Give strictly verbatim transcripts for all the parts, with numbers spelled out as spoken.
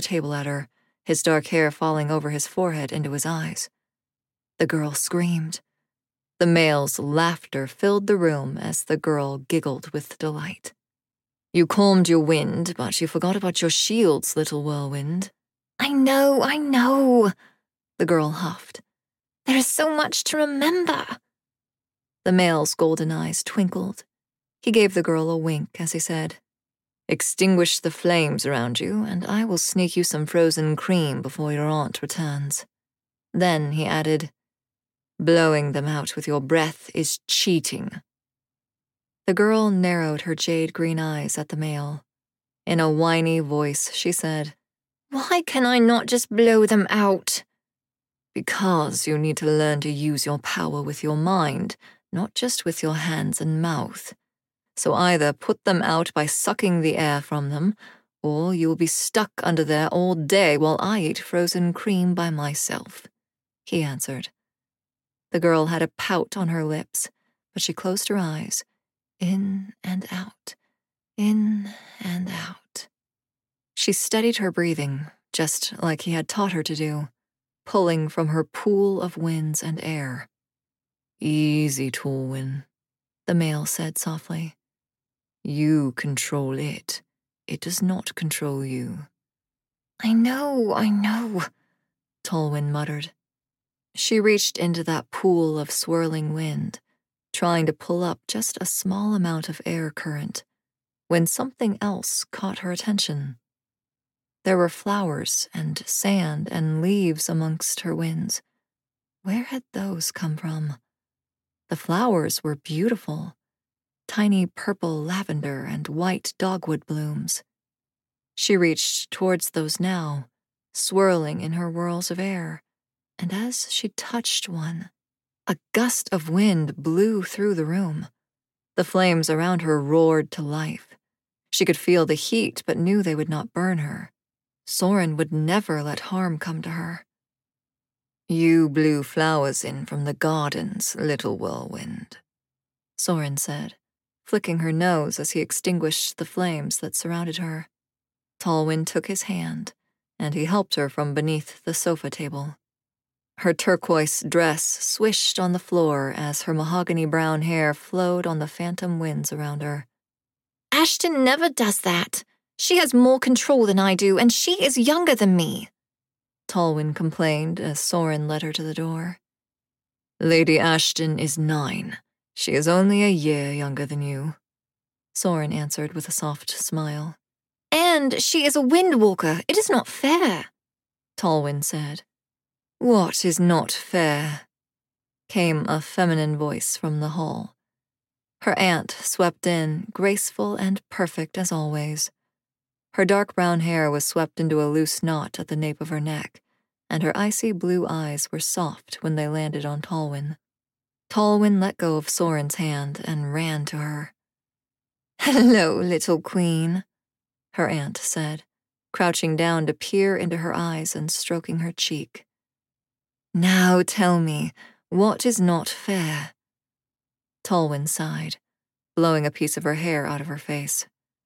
table at her, his dark hair falling over his forehead into his eyes. The girl screamed. The male's laughter filled the room as the girl giggled with delight. You calmed your wind, but you forgot about your shields, little whirlwind. I know, I know, the girl huffed. There is so much to remember. The male's golden eyes twinkled. He gave the girl a wink as he said, Extinguish the flames around you, and I will sneak you some frozen cream before your aunt returns. Then he added, Blowing them out with your breath is cheating. The girl narrowed her jade-green eyes at the male. In a whiny voice, she said, Why can I not just blow them out? Because you need to learn to use your power with your mind, not just with your hands and mouth. So either put them out by sucking the air from them, or you will be stuck under there all day while I eat frozen cream by myself, he answered. The girl had a pout on her lips, but she closed her eyes. In and out, in and out. She steadied her breathing, just like he had taught her to do, pulling from her pool of winds and air. Easy, Tallwyn, the male said softly. You control it. It does not control you. I know, I know, Tallwyn muttered. She reached into that pool of swirling wind, trying to pull up just a small amount of air current, when something else caught her attention. There were flowers and sand and leaves amongst her winds. Where had those come from? The flowers were beautiful, tiny purple lavender and white dogwood blooms. She reached towards those now, swirling in her whirls of air, and as she touched one, a gust of wind blew through the room. The flames around her roared to life. She could feel the heat but knew they would not burn her. Soren would never let harm come to her. You blew flowers in from the gardens, little whirlwind, Soren said, flicking her nose as he extinguished the flames that surrounded her. Tallwyn took his hand, and he helped her from beneath the sofa table. Her turquoise dress swished on the floor as her mahogany brown hair flowed on the phantom winds around her. Ashton never does that. She has more control than I do, and she is younger than me, Tallwyn complained as Soren led her to the door. Lady Ashton is nine. She is only a year younger than you, Soren answered with a soft smile. And she is a windwalker. It is not fair, Tallwyn said. What is not fair? Came a feminine voice from the hall. Her aunt swept in, graceful and perfect as always. Her dark brown hair was swept into a loose knot at the nape of her neck, and her icy blue eyes were soft when they landed on Tallwyn. Tallwyn let go of Soren's hand and ran to her. Hello, little queen, her aunt said, crouching down to peer into her eyes and stroking her cheek. Now tell me, what is not fair? Tallwyn sighed, blowing a piece of her hair out of her face.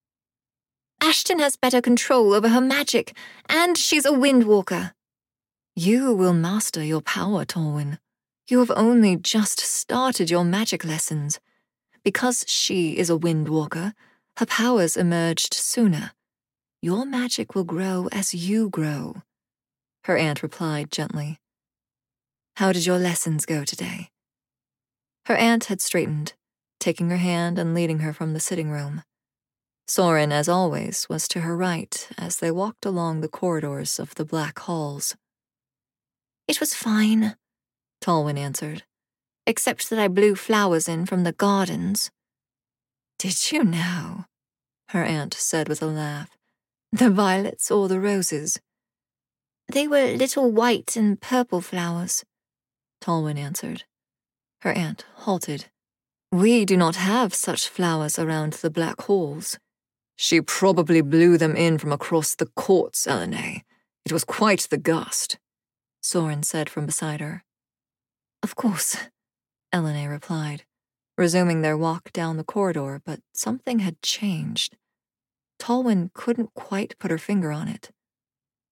Ashton has better control over her magic, and she's a windwalker. You will master your power, Tallwyn. You have only just started your magic lessons. Because she is a windwalker, her powers emerged sooner. Your magic will grow as you grow, her aunt replied gently. How did your lessons go today? Her aunt had straightened, taking her hand and leading her from the sitting room. Soren, as always, was to her right as they walked along the corridors of the black halls. It was fine, Tallwyn answered, except that I blew flowers in from the gardens. Did you now? Her aunt said with a laugh. The violets or the roses? They were little white and purple flowers, Tallwyn answered. Her aunt halted. We do not have such flowers around the black halls. She probably blew them in from across the courts, Elenay. It was quite the gust, Soren said from beside her. Of course, Elenay replied, resuming their walk down the corridor, but something had changed. Tallwyn couldn't quite put her finger on it.